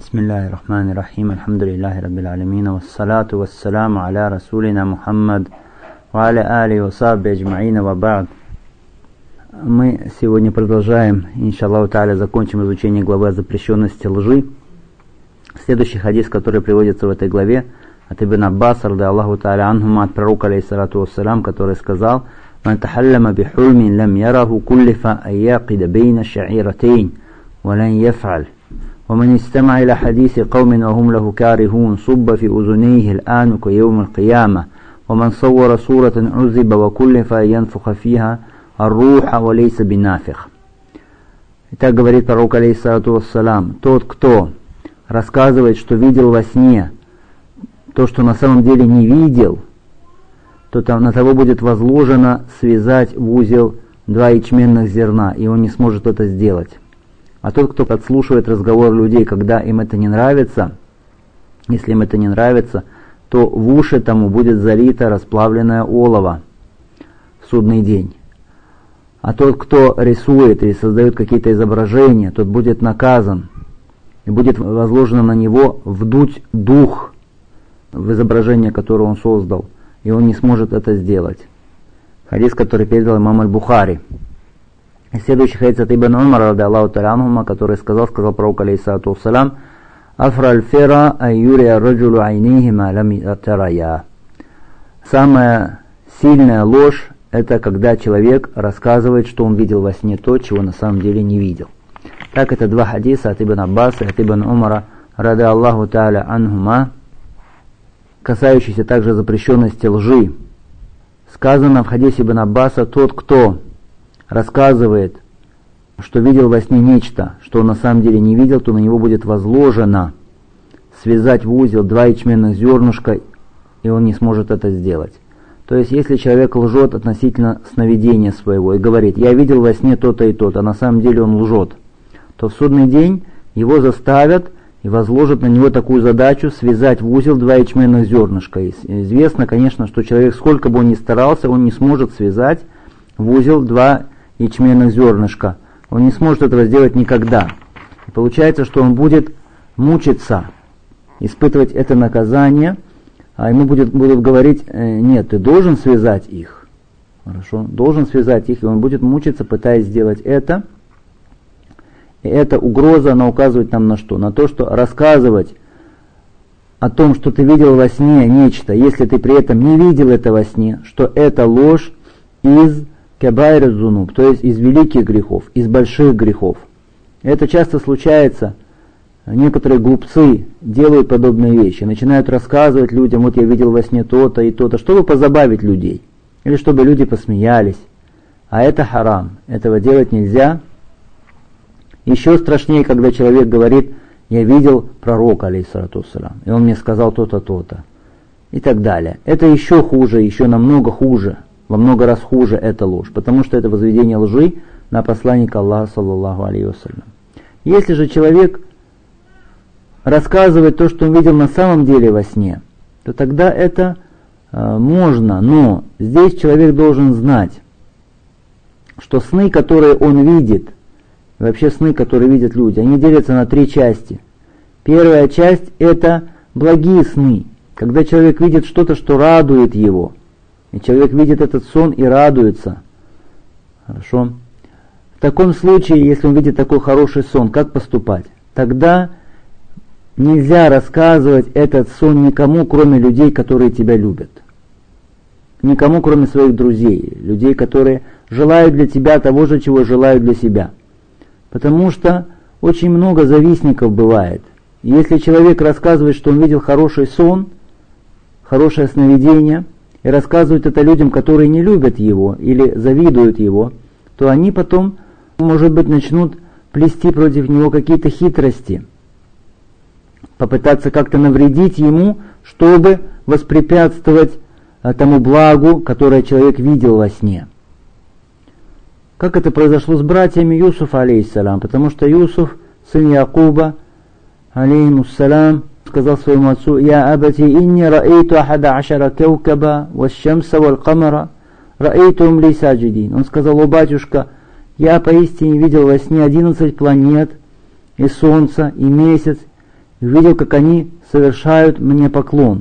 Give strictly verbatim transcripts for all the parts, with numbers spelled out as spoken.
Бисмиллахи рахмани рахим, альхамдулиллахи раббил алямин, вассалату вассаламу аля расулина Мухаммад, ва аля али ва сахби аджмаина ва ба'д. Мы сегодня продолжаем, иншаллаху та'аля, закончим изучение главы о запрещенности лжи. Следующий хадис, который приводится в этой главе, от Ибн Аббаса, ради Аллаху та'аля анхума, от пророка, алейхиссалату вассалам, который сказал: «Ман тахаллама бихульмин лам яраху куллифа айяқида бейна ша'iратейн, ва лан яф'аль. ومن استمع إلى حديث قوم وهم له كارهون صب في أذنيه الآن كيوم القيامة ومن صور صورة عذب وكلف ينفخ فيها الروح وليس بنافخ». Итак, говорит пророк, алейхиссалату вассалам, тот, кто рассказывает, что видел во сне то, что на самом деле не видел, то там на того будет возложено связать в узел два ячменных зерна, и он не сможет это сделать. А тот, кто подслушивает разговор людей, когда им это не нравится, если им это не нравится, то в уши тому будет залито расплавленное олово в судный день. А тот, кто рисует или создает какие-то изображения, тот будет наказан, и будет возложено на него вдуть дух в изображение, которое он создал, и он не сможет это сделать. Хадис, который передал имам аль-Бухари. Следующий хадис от Ибн Умара, ради Аллаху та'аля анхума, который сказал, сказал пророк, алейхиссалату вассалам: «Афра аль-фира айюрия раджулу айнихи ма лам тарая». Самая сильная ложь – это когда человек рассказывает, что он видел во сне то, чего на самом деле не видел. Так, это два хадиса от Ибн Аббаса и от Ибн Умара, ради Аллаху та'аля анхума, касающиеся также запрещенности лжи. Сказано в хадисе Ибн Аббаса: тот, кто рассказывает, что видел во сне нечто, что он на самом деле не видел, то на него будет возложено связать в узел два ячменных зернышка, и он не сможет это сделать. То есть, если человек лжет относительно сновидения своего и говорит: «Я видел во сне то-то и то-то», а на самом деле он лжет, то в судный день его заставят и возложат на него такую задачу — связать в узел два ячменных зернышка. И известно, конечно, что человек, сколько бы он ни старался, он не сможет связать в узел два ячменных зернышка. Он не сможет этого сделать никогда. И получается, что он будет мучиться, испытывать это наказание, а ему будет, будут говорить: нет, ты должен связать их. Хорошо, должен связать их, и он будет мучиться, пытаясь сделать это. И эта угроза, она указывает нам на что? На то, что рассказывать о том, что ты видел во сне нечто, если ты при этом не видел это во сне, что это ложь из кабайр зунуб, то есть из великих грехов, из больших грехов. Это часто случается. Некоторые глупцы делают подобные вещи, начинают рассказывать людям: вот я видел во сне то-то и то-то, чтобы позабавить людей, или чтобы люди посмеялись. А это харам, этого делать нельзя. Еще страшнее, когда человек говорит: я видел пророка, алейхиссалату вассалам, и он мне сказал то-то, то-то, и так далее. Это еще хуже, еще намного хуже. Во много раз хуже эта ложь, потому что это возведение лжи на посланника Аллаха, саллаллаху алейхи вассалям. Если же человек рассказывает то, что он видел на самом деле во сне, то тогда это э, можно, но здесь человек должен знать, что сны, которые он видит, вообще сны, которые видят люди, они делятся на три части. Первая часть – это благие сны, когда человек видит что-то, что радует его. И человек видит этот сон и радуется. Хорошо. В таком случае, если он видит такой хороший сон, как поступать? Тогда нельзя рассказывать этот сон никому, кроме людей, которые тебя любят. Никому, кроме своих друзей, людей, которые желают для тебя того же, чего желают для себя. Потому что очень много завистников бывает. И если человек рассказывает, что он видел хороший сон, хорошее сновидение, и рассказывают это людям, которые не любят его или завидуют его, то они потом, может быть, начнут плести против него какие-то хитрости, попытаться как-то навредить ему, чтобы воспрепятствовать тому благу, которое человек видел во сне. Как это произошло с братьями Юсуфа, алейхиссалам, потому что Юсуф, сын Якуба, алейхиссалам, сказал своему отцу: «Я абати, инни раэйту ахада ашара каукаба, васшамса валь камара, раэйтум ли саджидин». Он сказал: «О батюшка, я поистине видел во сне одиннадцать планет, и солнце, и месяц, увидел, как они совершают мне поклон.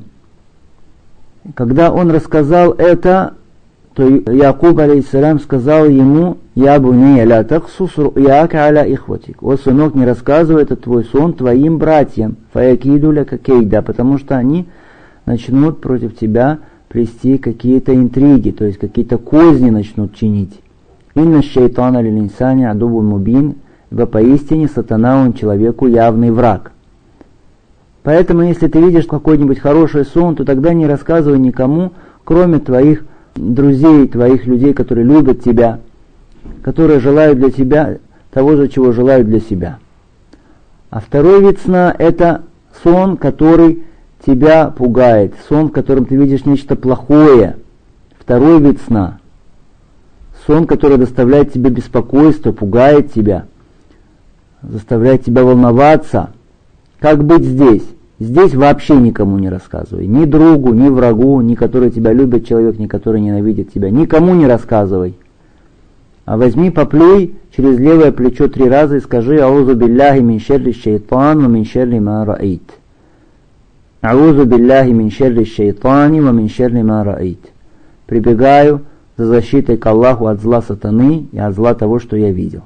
Когда он рассказал это, то Якуб алейхиссалям сказал ему: «Я буни ля таксус руяка аля ихватик». «О, сынок, не рассказывай этот твой сон твоим братьям, фаякиду ляка кейда», потому что они начнут против тебя плести какие-то интриги, то есть какие-то козни начнут чинить. «Инна шайтана лил инсани адувун мубин», ибо поистине сатана, он человеку явный враг. Поэтому, если ты видишь какой-нибудь хороший сон, то тогда не рассказывай никому, кроме твоих друзей, твоих людей, которые любят тебя, которые желают для тебя того же, чего желают для себя. А второй вид сна – это сон, который тебя пугает, сон, в котором ты видишь нечто плохое. Второй вид сна – сон, который доставляет тебе беспокойство, пугает тебя, заставляет тебя волноваться. Как быть здесь? Здесь вообще никому не рассказывай. Ни другу, ни врагу, ни который тебя любит человек, ни который ненавидит тебя. Никому не рассказывай. А возьми, поплюй через левое плечо три раза и скажи: «Аузу билляхи мин шерри шайтан ва мин шерри ма раит». «Аузу билляхи мин шерри шайтани ва мин шерри ма раит». Прибегаю за защитой к Аллаху от зла сатаны и от зла того, что я видел.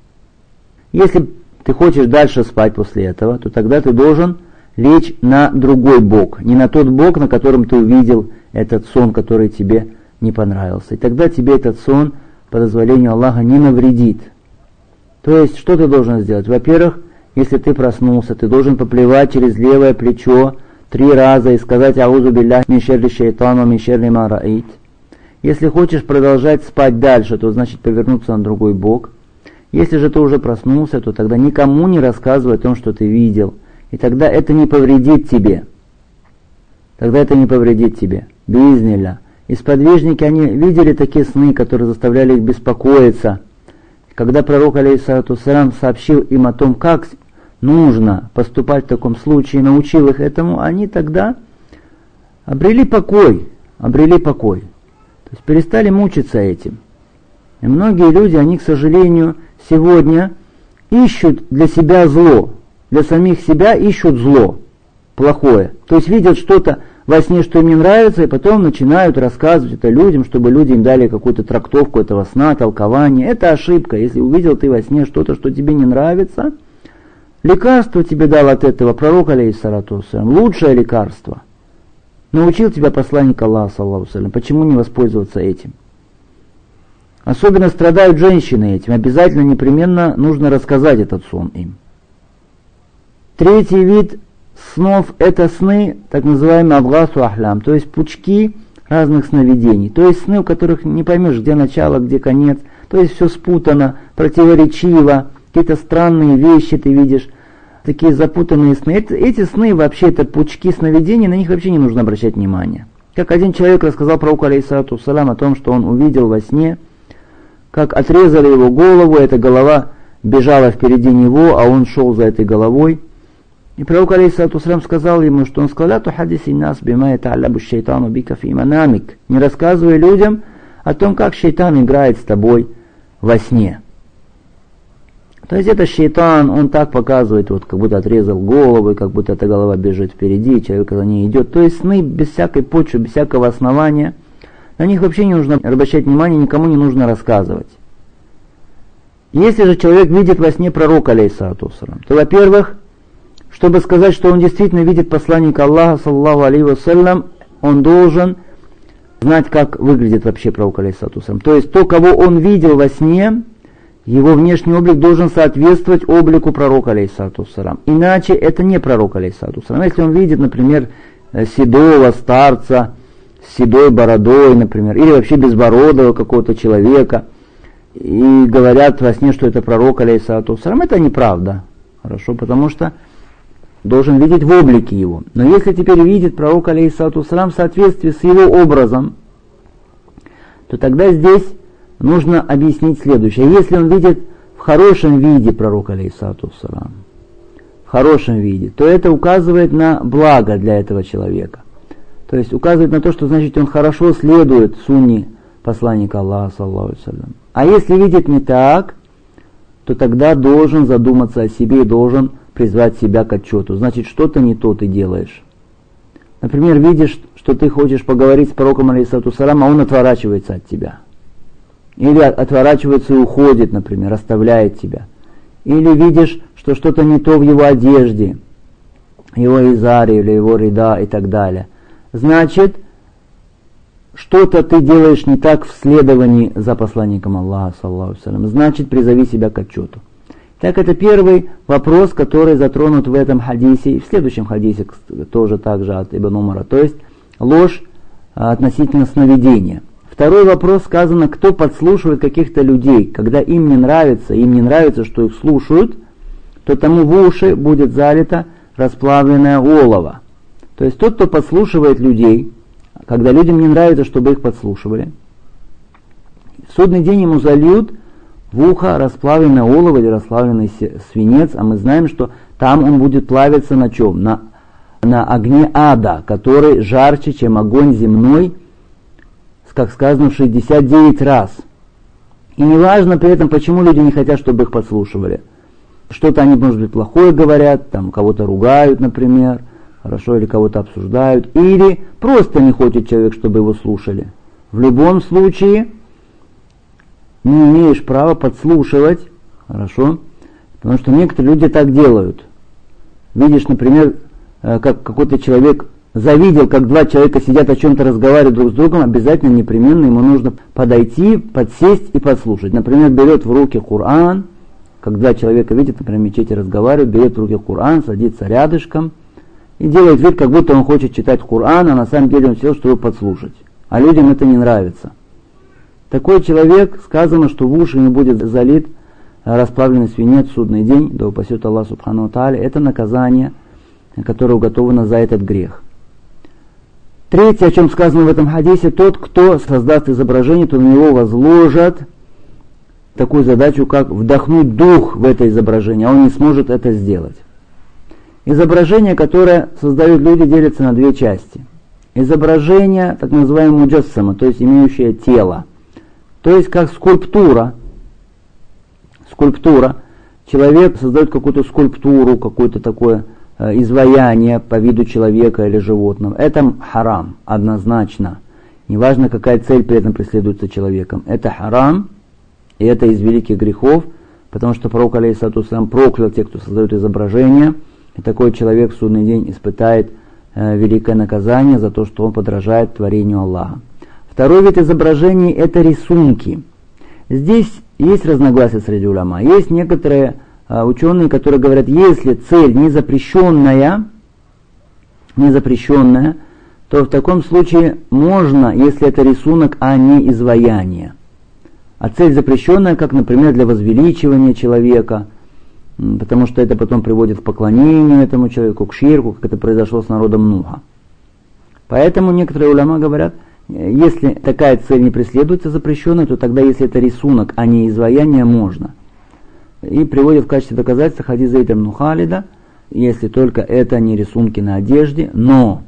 Если ты хочешь дальше спать после этого, то тогда ты должен лечь на другой бок, не на тот бок, на котором ты увидел этот сон, который тебе не понравился. И тогда тебе этот сон, по дозволению Аллаха, не навредит. То есть, что ты должен сделать? Во-первых, если ты проснулся, ты должен поплевать через левое плечо три раза и сказать: «Аузу билляхи мин шерри шайтана мин шерри ма раит». Если хочешь продолжать спать дальше, то значит повернуться на другой бок. Если же ты уже проснулся, то тогда никому не рассказывай о том, что ты видел. И тогда это не повредит тебе. Тогда это не повредит тебе. Биизнилля. И сподвижники, они видели такие сны, которые заставляли их беспокоиться. Когда пророк, алейхиссалату вассалям, сообщил им о том, как нужно поступать в таком случае, научил их этому, они тогда обрели покой. Обрели покой. То есть перестали мучиться этим. И многие люди, они, к сожалению, сегодня ищут для себя зло. Для самих себя ищут зло, плохое. То есть видят что-то во сне, что им не нравится, и потом начинают рассказывать это людям, чтобы люди им дали какую-то трактовку этого сна, толкование. Это ошибка. Если увидел ты во сне что-то, что тебе не нравится, лекарство тебе дал от этого пророк, алейхиссалату вассалям, лучшее лекарство. Научил тебя посланник Аллаха, саллаллаху алейхи ва саллям. Почему не воспользоваться этим? Особенно страдают женщины этим. Обязательно, непременно нужно рассказать этот сон им. Третий вид снов – это сны, так называемые абгасу ахлям, то есть пучки разных сновидений. То есть сны, у которых не поймешь, где начало, где конец. То есть все спутано, противоречиво, какие-то странные вещи ты видишь, такие запутанные сны. Эти, эти сны вообще, это пучки сновидений, на них вообще не нужно обращать внимания. Как один человек рассказал пророку, алейхиссалату вассалям, о том, что он увидел во сне, как отрезали его голову, эта голова бежала впереди него, а он шел за этой головой. И пророк, алейхиссалату вассалям, сказал ему, что он сказал: «Ля тухадиси нас бима ята'аллабу шайтану бика фи манамик». Не рассказывай людям о том, как шайтан играет с тобой во сне. То есть это шайтан, он так показывает, вот как будто отрезал голову, как будто эта голова бежит впереди, человек за ней идет. То есть сны без всякой почвы, без всякого основания. На них вообще не нужно обращать внимание, никому не нужно рассказывать. Если же человек видит во сне пророка, алейхиссалату вассалям, то, во-первых, чтобы сказать, что он действительно видит посланника Аллаха, саллаллаху алейхи ва саллям, он должен знать, как выглядит вообще пророк, алейхиссалату вассалям. То есть то, кого он видел во сне, его внешний облик должен соответствовать облику пророка, алейхиссалату вассалям. Иначе это не пророк, алейхиссалату вассалям. Если он видит, например, седого старца с седой бородой, например, или вообще безбородого какого-то человека, и говорят во сне, что это пророк, алейхиссалату вассалям, это неправда. Хорошо, потому что должен видеть в облике его. Но если теперь видит пророк, алейхиссалату вассалям, в соответствии с его образом, то тогда здесь нужно объяснить следующее. Если он видит в хорошем виде пророка, алейхиссалату вассалям, в хорошем виде, то это указывает на благо для этого человека. То есть указывает на то, что значит он хорошо следует сунне посланника Аллаха, саллаллаху алейхи ва саллям. А если видит не так, то тогда должен задуматься о себе и должен призвать себя к отчету. Значит, что-то не то ты делаешь. Например, видишь, что ты хочешь поговорить с пророком, алейхиссалату вассалям, а он отворачивается от тебя. Или отворачивается и уходит, например, оставляет тебя. Или видишь, что что-то не то в его одежде, его изаре или его рида и так далее. Значит, что-то ты делаешь не так в следовании за посланником Аллаха, саллаллаху алейхи ва саллям. Значит, призови себя к отчету. Так, это первый вопрос, который затронут в этом хадисе, и в следующем хадисе тоже также от Ибн Умара, то есть ложь относительно сновидения. Второй вопрос сказано, кто подслушивает каких-то людей, когда им не нравится, им не нравится, что их слушают, то тому в уши будет залито расплавленное олово. То есть тот, кто подслушивает людей, когда людям не нравится, чтобы их подслушивали, в судный день ему зальют в ухо расплавленное олово или расплавленный свинец, а мы знаем, что там он будет плавиться на чем? На, на огне ада, который жарче, чем огонь земной, как сказано, в шестьдесят девять раз. И не важно при этом, почему люди не хотят, чтобы их подслушивали. Что-то они, может быть, плохое говорят, там кого-то ругают, например, хорошо, или кого-то обсуждают, или просто не хочет человек, чтобы его слушали. В любом случае, не имеешь права подслушивать, хорошо, потому что некоторые люди так делают. Видишь, например, как какой-то человек завидел, как два человека сидят о чем-то разговаривают друг с другом, обязательно, непременно ему нужно подойти, подсесть и подслушать. Например, берет в руки Коран, когда человека видит, например, в мечети разговаривает, берет в руки Коран, садится рядышком и делает вид, как будто он хочет читать Коран, а на самом деле он сел, чтобы подслушать. А людям это не нравится. Такой человек, сказано, что в уши не будет залит расплавленный свинец в судный день, да упасет Аллах субхану ва тааля, это наказание, которое уготовано за этот грех. Третье, о чем сказано в этом хадисе, тот, кто создаст изображение, то на него возложат такую задачу, как вдохнуть дух в это изображение, а он не сможет это сделать. Изображение, которое создают люди, делится на две части. Изображение, так называемое муджассама, то есть имеющее тело, то есть как скульптура. Скульптура. Человек создает какую-то скульптуру, какое-то такое э, изваяние по виду человека или животного. Это харам, однозначно. Неважно, какая цель при этом преследуется человеком. Это харам, и это из великих грехов, потому что пророк, алейхиссалату вассалям, проклял тех, кто создает изображения, и такой человек в судный день испытает э, великое наказание за то, что он подражает творению Аллаха. Второй вид изображений – это рисунки. Здесь есть разногласия среди уляма. Есть некоторые а, ученые, которые говорят, если цель не запрещенная, не запрещенная, то в таком случае можно, если это рисунок, а не изваяние. А цель запрещенная, как, например, для возвеличивания человека, потому что это потом приводит к поклонению этому человеку, к ширку, как это произошло с народом Нуха. Поэтому некоторые уляма говорят, если такая цель не преследуется запрещенной, то тогда, если это рисунок, а не изваяние, можно. И приводит в качестве доказательства хадис Зейд ибн Халида, если только это не рисунки на одежде, но,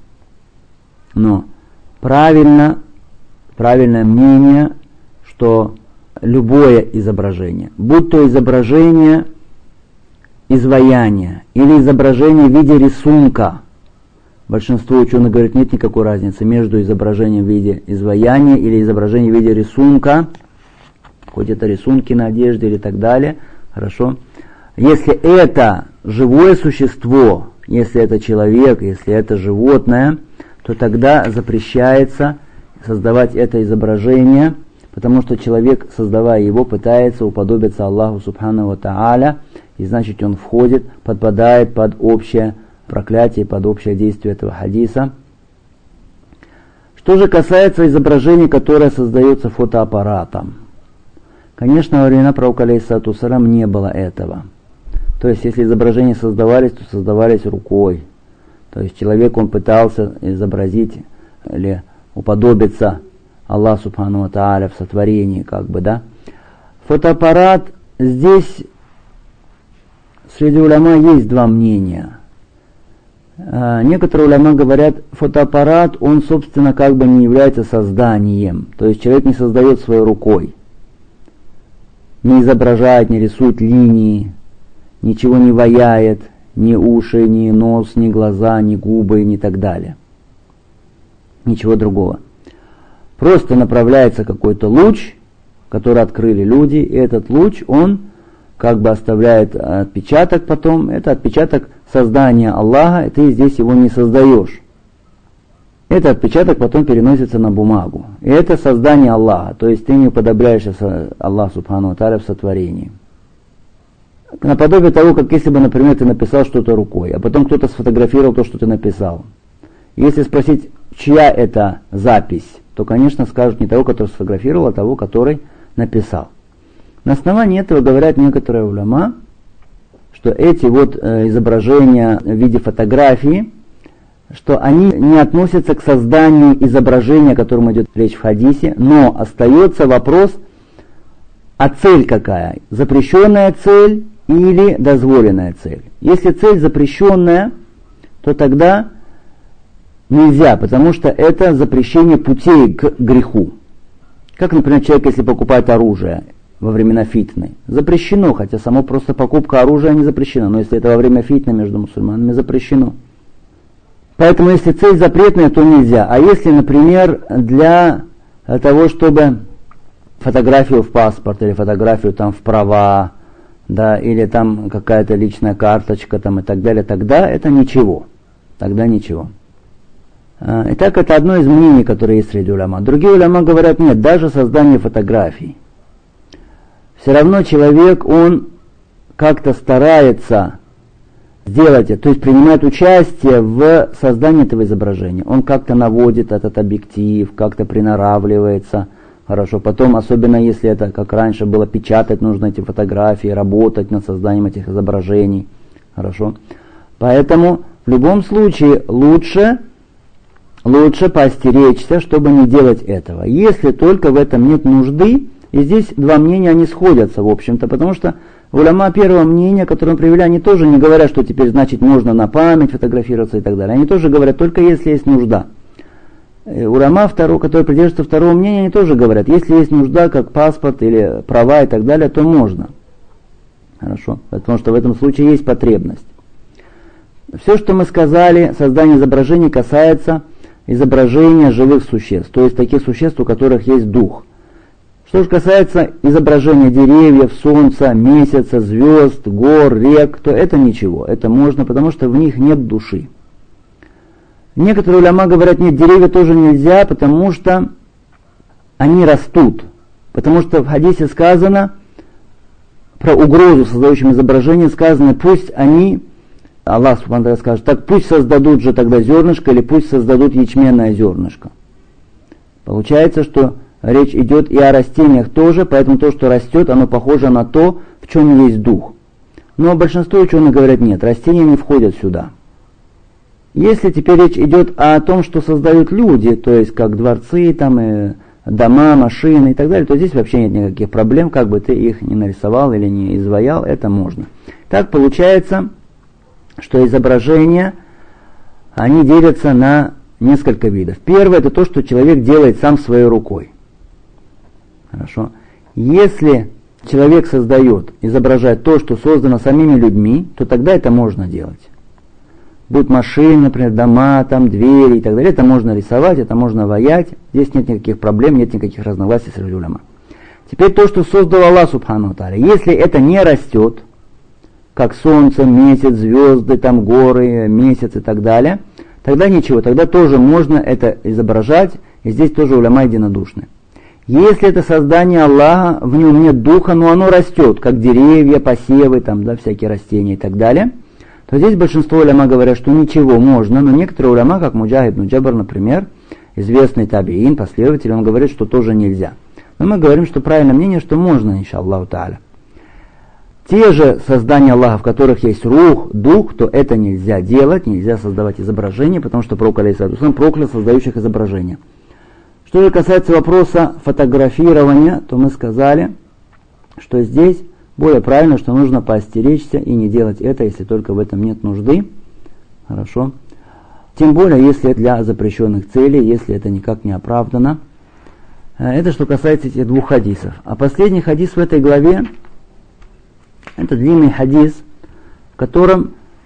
но правильно, правильное мнение, что любое изображение, будь то изображение изваяния или изображение в виде рисунка, большинство ученых говорят, нет никакой разницы между изображением в виде изваяния или изображением в виде рисунка, хоть это рисунки на одежде или так далее, хорошо. Если это живое существо, если это человек, если это животное, то тогда запрещается создавать это изображение, потому что человек, создавая его, пытается уподобиться Аллаху субхану ва тааля, и значит он входит, подпадает под общее проклятие, под общее действие этого хадиса. Что же касается изображений, которое создается фотоаппаратом, конечно, во времена пророка алейхиссалату вассалям не было этого. То есть, если изображения создавались, то создавались рукой. То есть, человек, он пытался изобразить или уподобиться Аллаху субхану ва тааля в сотворении, как бы, да. Фотоаппарат, здесь среди уляма есть два мнения. Некоторые уляма говорят, фотоаппарат, он, собственно, как бы не является созданием. То есть, человек не создает своей рукой. Не изображает, не рисует линии, ничего не ваяет, ни уши, ни нос, ни глаза, ни губы, ни так далее. Ничего другого. Просто направляется какой-то луч, который открыли люди, и этот луч, он как бы оставляет отпечаток потом. Это отпечаток создания Аллаха, и ты здесь его не создаешь. Этот отпечаток потом переносится на бумагу. И это создание Аллаха, то есть ты не уподобляешься Аллаху Субхану ва Тааля в сотворении. Наподобие того, как если бы, например, ты написал что-то рукой, а потом кто-то сфотографировал то, что ты написал. Если спросить, чья это запись, то, конечно, скажут не того, который сфотографировал, а того, который написал. На основании этого говорят некоторые уляма, что эти вот э, изображения в виде фотографии, что они не относятся к созданию изображения, о котором идет речь в хадисе, но остается вопрос, а цель какая? Запрещенная цель или дозволенная цель? Если цель запрещенная, то тогда нельзя, потому что это запрещение путей к греху. Как, например, человек, если покупает оружие во времена фитны, запрещено, хотя само просто покупка оружия не запрещена, но если это во время фитны между мусульманами, запрещено. Поэтому, если цель запретная, то нельзя. А если, например, для того, чтобы фотографию в паспорт или фотографию там в права, да, или там какая-то личная карточка там и так далее, тогда это ничего. Тогда ничего. Итак, это одно из мнений, которые есть среди уляма. Другие уляма говорят, нет, даже создание фотографий. Все равно человек, он как-то старается сделать это, то есть принимает участие в создании этого изображения. Он как-то наводит этот объектив, как-то приноравливается. Хорошо, потом, особенно если это, как раньше было, печатать нужно эти фотографии, работать над созданием этих изображений. Хорошо. Поэтому в любом случае лучше, лучше поостеречься, чтобы не делать этого. Если только в этом нет нужды, и здесь два мнения, они сходятся, в общем-то, потому что уляма первого мнения, которое мы привели, они тоже не говорят, что теперь, значит, можно на память фотографироваться и так далее. Они тоже говорят, только если есть нужда. Уляма, второго, которые придерживаются второго мнения, они тоже говорят, если есть нужда, как паспорт или права и так далее, то можно. Хорошо, потому что в этом случае есть потребность. Все, что мы сказали, создание изображений касается изображения живых существ, то есть таких существ, у которых есть дух. Что же касается изображения деревьев, солнца, месяца, звезд, гор, рек, то это ничего, это можно, потому что в них нет души. Некоторые уляма говорят, нет, деревья тоже нельзя, потому что они растут. Потому что в хадисе сказано, про угрозу создающим изображение сказано, пусть они, Аллах субхану ва тааля скажет, так пусть создадут же тогда зернышко, или пусть создадут ячменное зернышко. Получается, что речь идет и о растениях тоже, поэтому то, что растет, оно похоже на то, в чем есть дух. Но большинство ученых говорят, нет, растения не входят сюда. Если теперь речь идет о том, что создают люди, то есть как дворцы, там, и дома, машины и так далее, то здесь вообще нет никаких проблем, как бы ты их не нарисовал или не изваял, это можно. Так получается, что изображения, они делятся на несколько видов. Первое, это то, что человек делает сам своей рукой. Хорошо. Если человек создает, изображает то, что создано самими людьми, то тогда это можно делать. Будут машины, например, дома, там, двери и так далее. Это можно рисовать, это можно ваять. Здесь нет никаких проблем, нет никаких разногласий среди уляма. Теперь то, что создал Аллах Субхану ва Тааля. Если это не растет, как солнце, месяц, звезды, там, горы, месяц и так далее, тогда ничего, тогда тоже можно это изображать. И здесь тоже уляма единодушны. Если это создание Аллаха, в нем нет духа, но оно растет, как деревья, посевы, там, да, всякие растения и так далее, то здесь большинство уляма говорят, что ничего можно, но некоторые уляма, как Муджахид ибн Джабр, например, известный табиин, последователь, он говорит, что тоже нельзя. Но мы говорим, что правильное мнение, что можно, иншаллаху тааля. Те же создания Аллаха, в которых есть рух, дух, то это нельзя делать, нельзя создавать изображения, потому что пророк алейхиссалату проклял создающих изображения. Что же касается вопроса фотографирования, то мы сказали, что здесь более правильно, что нужно поостеречься и не делать это, если только в этом нет нужды. Хорошо. Тем более, если это для запрещенных целей, если это никак не оправдано. Это что касается этих двух хадисов. А последний хадис в этой главе, это длинный хадис, в котором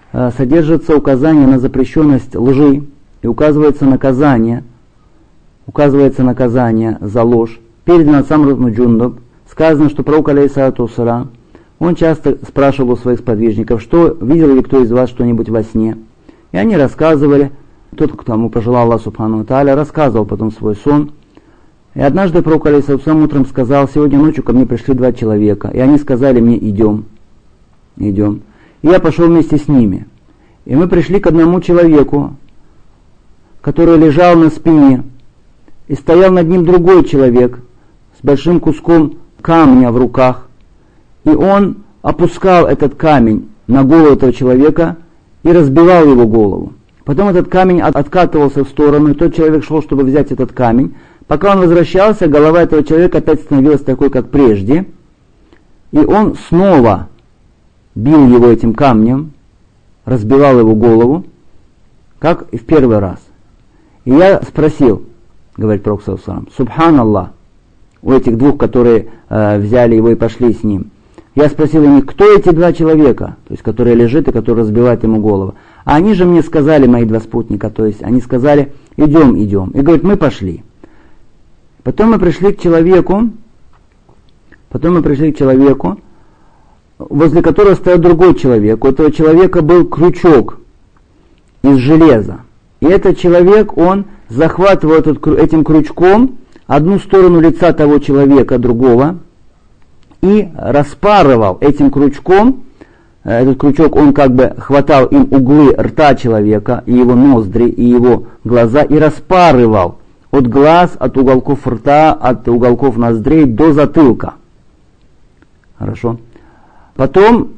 содержится указание на запрещенность лжи и указывается наказание, указывается наказание за ложь. Передано от Самра ибн Джундуб, сказано, что пророк алейхиссалату вассалам, он часто спрашивал у своих сподвижников, что видел ли кто из вас что-нибудь во сне. И они рассказывали, тот, кто ему пожелал Аллах субхану ва тааля, рассказывал потом свой сон. И однажды пророк алейхиссалату вассалам утром сказал: сегодня ночью ко мне пришли два человека, и они сказали мне: идем, идем. И я пошел вместе с ними. И мы пришли к одному человеку, который лежал на спине, и стоял над ним другой человек с большим куском камня в руках. И он опускал этот камень на голову этого человека и разбивал его голову. Потом этот камень откатывался в сторону, и тот человек шел, чтобы взять этот камень. Пока он возвращался, голова этого человека опять становилась такой, как прежде. И он снова бил его этим камнем, разбивал его голову, как и в первый раз. И я спросил, говорит пророк саллаллаху алейхи ва саллям, субханаллах, у этих двух, которые э, взяли его и пошли с ним. Я спросил у них, кто эти два человека, то есть которые лежит и которые разбивают ему голову. А они же мне сказали, мои два спутника, то есть они сказали: идем, идем. И говорит, мы пошли. Потом мы пришли к человеку, потом мы пришли к человеку, возле которого стоял другой человек. У этого человека был крючок из железа. И этот человек, он захватывал этот, этим крючком одну сторону лица того человека, другого, и распарывал этим крючком, этот крючок, он как бы хватал им углы рта человека, и его ноздри, и его глаза, и распарывал от глаз, от уголков рта, от уголков ноздрей до затылка. Хорошо. Потом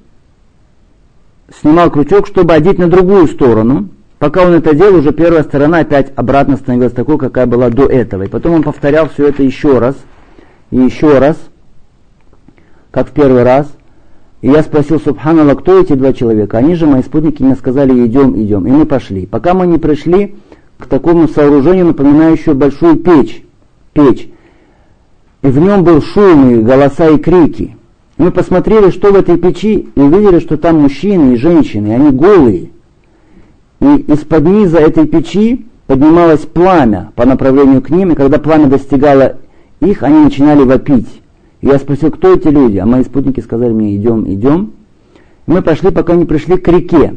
снимал крючок, чтобы одеть на другую сторону. Пока он это делал, уже первая сторона опять обратно становилась такой, какая была до этого. И потом он повторял все это еще раз, и еще раз, как в первый раз. И я спросил, субханаллах, кто эти два человека? Они же, мои спутники, мне сказали: идем, идем. И мы пошли. Пока мы не пришли к такому сооружению, напоминающему большую печь. Печь. И в нем был шум, и голоса, и крики. И мы посмотрели, что в этой печи, и увидели, что там мужчины и женщины, и они голые. И из-под низа этой печи поднималось пламя по направлению к ним, и когда пламя достигало их, они начинали вопить. И я спросил, кто эти люди? А мои спутники сказали мне: идем, идем. И мы пошли, пока не пришли к реке.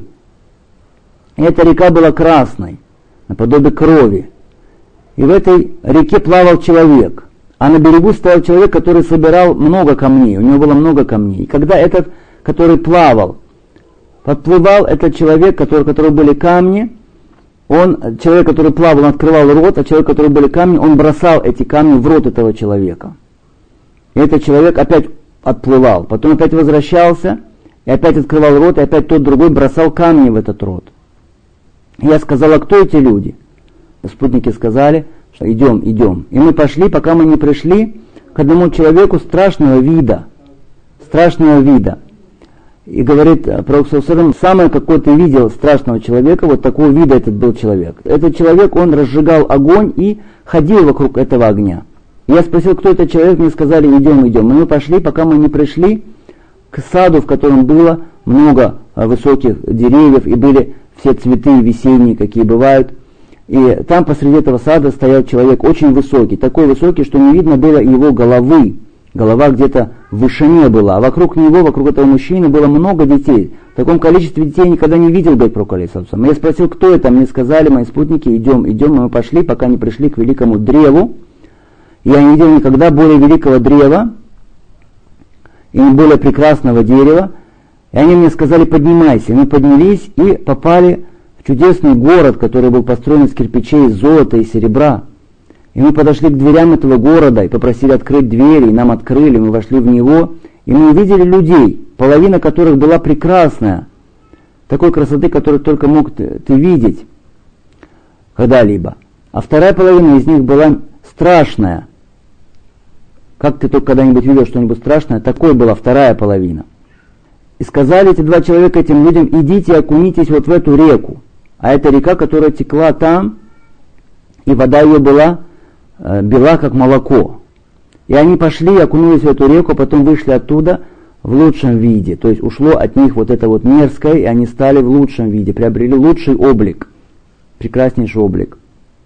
И эта река была красной, наподобие крови. И в этой реке плавал человек. А на берегу стоял человек, который собирал много камней. У него было много камней. И когда этот, который плавал, подплывал, этот человек, который, у которого были камни, он, человек, который плавал, он открывал рот, а человек, у которого были камни, он бросал эти камни в рот этого человека. И этот человек опять отплывал, потом опять возвращался, и опять открывал рот, и опять тот другой бросал камни в этот рот. И я сказал, а кто эти люди? Спутники сказали, что идем, идем. И мы пошли, пока мы не пришли к одному человеку страшного вида. Страшного вида. И говорит пророк саллаллаху алейхи ва саллям, самое, какое ты видел страшного человека, вот такого вида этот был человек. Этот человек, он разжигал огонь и ходил вокруг этого огня. И я спросил, кто этот человек, мне сказали, идем, идем. И мы пошли, пока мы не пришли к саду, в котором было много высоких деревьев, и были все цветы весенние, какие бывают. И там посреди этого сада стоял человек очень высокий, такой высокий, что не видно было его головы. Голова где-то в вышине была, а вокруг него, вокруг этого мужчины было много детей. В таком количестве детей я никогда не видел, говорит пророк алейхиссалату вассалам. Я спросил, кто это, мне сказали, мои спутники, идем, идем, и мы пошли, пока не пришли к великому древу. Я не видел никогда более великого древа и более прекрасного дерева. И они мне сказали, поднимайся. И мы поднялись и попали в чудесный город, который был построен из кирпичей, из золота и серебра. И мы подошли к дверям этого города и попросили открыть двери, и нам открыли, мы вошли в него, и мы увидели людей, половина которых была прекрасная, такой красоты, которую только мог ты, ты видеть когда-либо. А вторая половина из них была страшная. Как ты только когда-нибудь видел что-нибудь страшное? Такой была вторая половина. И сказали эти два человека этим людям, идите, окунитесь вот в эту реку. А это река, которая текла там, и вода ее была э, бела, как молоко. И они пошли, окунулись в эту реку, потом вышли оттуда, в лучшем виде. То есть ушло от них вот это вот мерзкое, и они стали в лучшем виде, приобрели лучший облик, прекраснейший облик.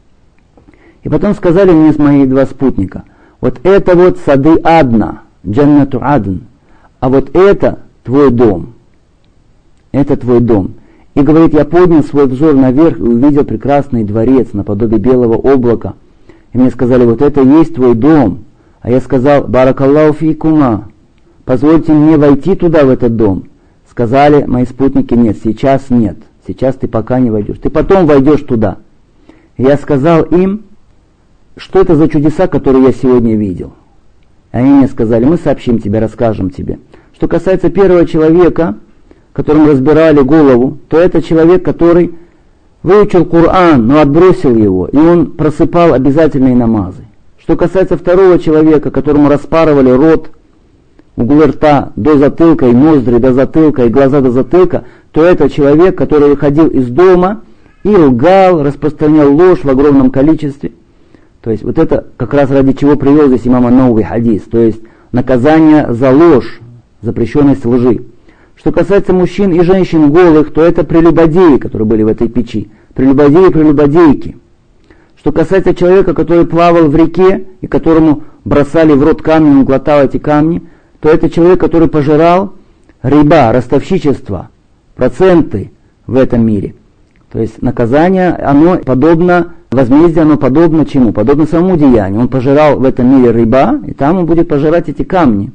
И потом сказали мне мои два спутника: вот это вот сады Адна, Джаннату Адн, а вот это твой дом. Это твой дом. И говорит, я поднял свой взор наверх и увидел прекрасный дворец наподобие белого облака. И мне сказали, вот это и есть твой дом. А я сказал, баракаллаху фикума, позвольте мне войти туда, в этот дом. Сказали мои спутники, нет, сейчас нет, сейчас ты пока не войдешь, ты потом войдешь туда. И я сказал им, что это за чудеса, которые я сегодня видел. И они мне сказали, мы сообщим тебе, расскажем тебе. Что касается первого человека, которому разбирали голову, то это человек, который выучил Коран, но отбросил его, и он просыпал обязательные намазы. Что касается второго человека, которому распарывали рот, углы рта до затылка, и ноздри до затылка, и глаза до затылка, то это человек, который выходил из дома и лгал, распространял ложь в огромном количестве. То есть вот это как раз ради чего привел здесь имам ан-Навави хадис, то есть наказание за ложь, запрещенность лжи. Что касается мужчин и женщин голых, то это прелюбодеи, которые были в этой печи. Прелюбодеи и прелюбодейки. Что касается человека, который плавал в реке, и которому бросали в рот камни, он глотал эти камни, то это человек, который пожирал риба, ростовщичество, проценты в этом мире. То есть наказание, оно подобно, возмездие, оно подобно чему? Подобно самому деянию. Он пожирал в этом мире риба, и там он будет пожирать эти камни.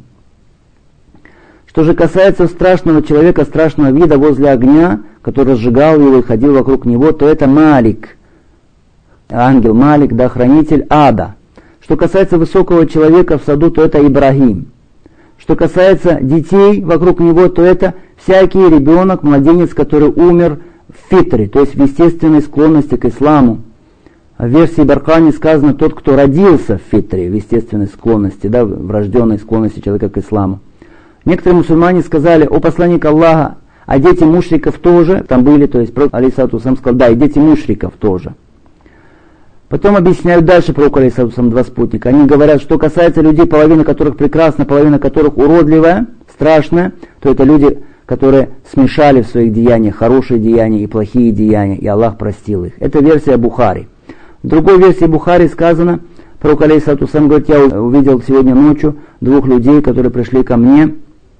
Что же касается страшного человека, страшного вида возле огня, который разжигал его и ходил вокруг него, то это Малик, ангел Малик, да, хранитель ада. Что касается высокого человека в саду, то это Ибрагим. Что касается детей вокруг него, то это всякий ребенок, младенец, который умер в фитре, то есть в естественной склонности к исламу. В версии Баркани сказано тот, кто родился в фитре, в естественной склонности, да, врожденной склонности человека к исламу. Некоторые мусульмане сказали, о посланник Аллаха, а дети мушриков тоже, там были, то есть пророк алейхиссалату вассалям сказал, да, и дети мушриков тоже. Потом объясняют дальше пророк алейхиссалату вассалям два спутника. Они говорят, что касается людей, половина которых прекрасна, половина которых уродливая, страшная, то это люди, которые смешали в своих деяниях хорошие деяния и плохие деяния, и Аллах простил их. Это версия Бухари. В другой версии Бухари сказано, пророк алейхиссалату вассалям говорит, я увидел сегодня ночью двух людей, которые пришли ко мне,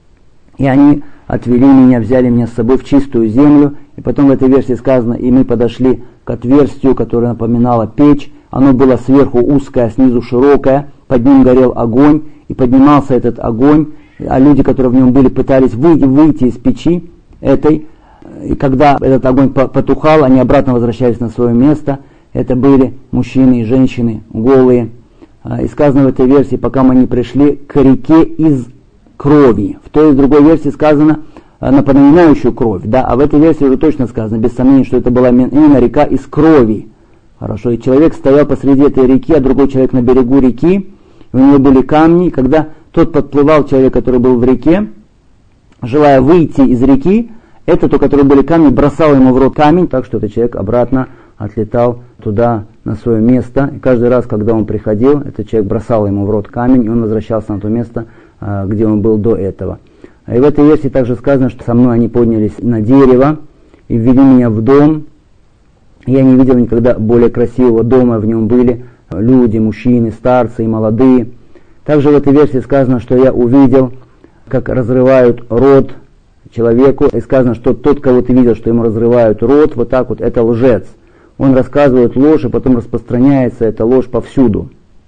и они отвели меня, взяли меня с собой в чистую землю. И потом в этой версии сказано, и мы подошли к отверстию, которое напоминало печь. Оно было сверху узкое, снизу широкое. Под ним горел огонь, и поднимался этот огонь. А люди, которые в нем были, пытались выйти, выйти из печи этой. И когда этот огонь потухал, они обратно возвращались на свое место. Это были мужчины и женщины голые. И сказано в этой версии, пока мы не пришли к реке из крови. В той и другой версии сказано напоминающую кровь, да, а в этой версии уже точно сказано, без сомнения, что это была именно река из крови. Хорошо, и человек стоял посреди этой реки, а другой человек на берегу реки, и у него были камни, и когда тот подплывал, человек, который был в реке, желая выйти из реки, этот, у которого были камни, бросал ему в рот камень, так что этот человек обратно отлетал туда, на свое место, и каждый раз, когда он приходил, этот человек бросал ему в рот камень, и он возвращался на то место, где он был до этого. И в этой версии также сказано, что со мной они поднялись на дерево и ввели меня в дом. Я не видел никогда более красивого дома, в нем были люди, мужчины, старцы и молодые. Также в этой версии сказано, что я увидел, как разрывают рот человеку, и сказано, что тот, кого ты видел, что ему разрывают рот, вот так вот, это лжец. Он рассказывает ложь, и потом распространяется эта ложь повсюду.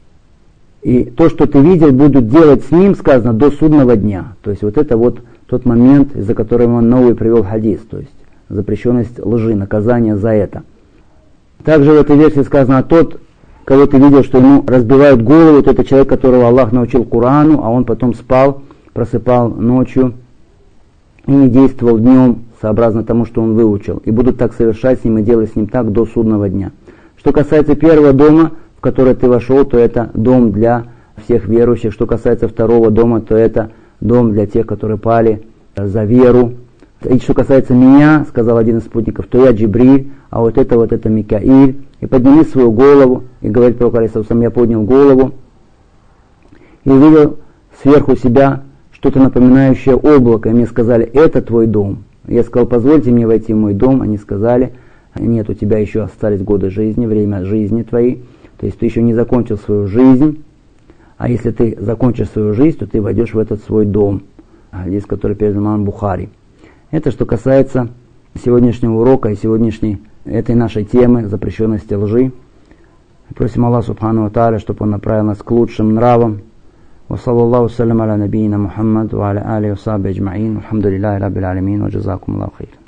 И то, что ты видел, будут делать с ним, сказано, до судного дня. То есть вот это вот тот момент, из-за которого он новый привел хадис, то есть запрещенность лжи, наказание за это. Также в этой версии сказано, тот, кого ты видел, что ему разбивают голову, то это человек, которого Аллах научил Корану, а он потом спал, просыпал ночью и не действовал днем, сообразно тому, что он выучил. И будут так совершать с ним и делать с ним так до судного дня. Что касается первого дома, в который ты вошел, то это дом для всех верующих. Что касается второго дома, то это дом для тех, которые пали за веру. И что касается меня, сказал один из спутников, то я Джибриль, а вот это вот это Микаиль. И подними свою голову, и говорит пророк алейхиссалату вассалям, я поднял голову и увидел сверху себя, что что-то напоминающее облако, и мне сказали, это твой дом. Я сказал, позвольте мне войти в мой дом. Они сказали, нет, у тебя еще остались годы жизни, время жизни твоей. То есть ты еще не закончил свою жизнь. А если ты закончишь свою жизнь, то ты войдешь в этот свой дом. Хадис, который передан имамом Бухари. Это что касается сегодняшнего урока и сегодняшней этой нашей темы запрещенности лжи. Просим Аллаха Субхану ва Тааля, чтобы Он направил нас к лучшим нравам. Ва саллаллаху салям аля набийина Мухаммад ва аля алихи ва сахбихи аджмаин. Алхамдулиллахи раббил алямин ва джазакумуллаху хайр.